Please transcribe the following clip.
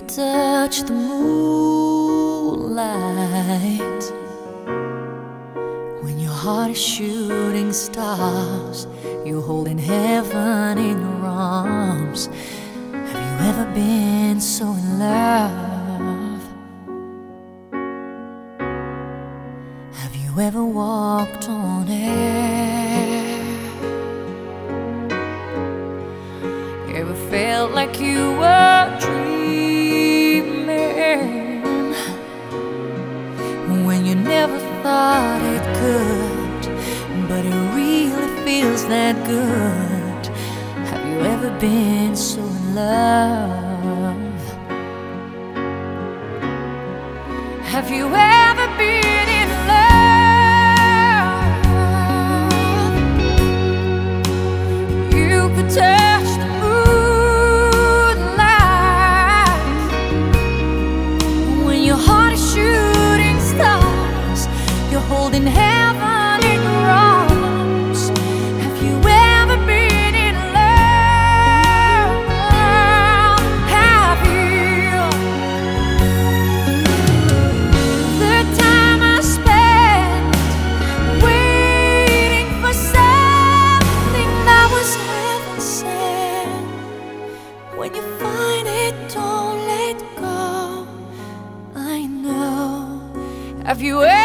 could touch the moonlight when your heart is shooting stars, you're holding heaven in your arms. Have you ever been so in love? Have you ever walked on air? Ever felt like you were dreaming when you never thought it could, but it really feels that good? Have you ever been so in love? Have you ever been in love? You could touch the moonlight when your heart is shooting stars, you're holding heaven in your arms. Have you ever been in love? Have you? The time I spent waiting for something that was heaven sent. When you find it, don't let go. I know. Have you ever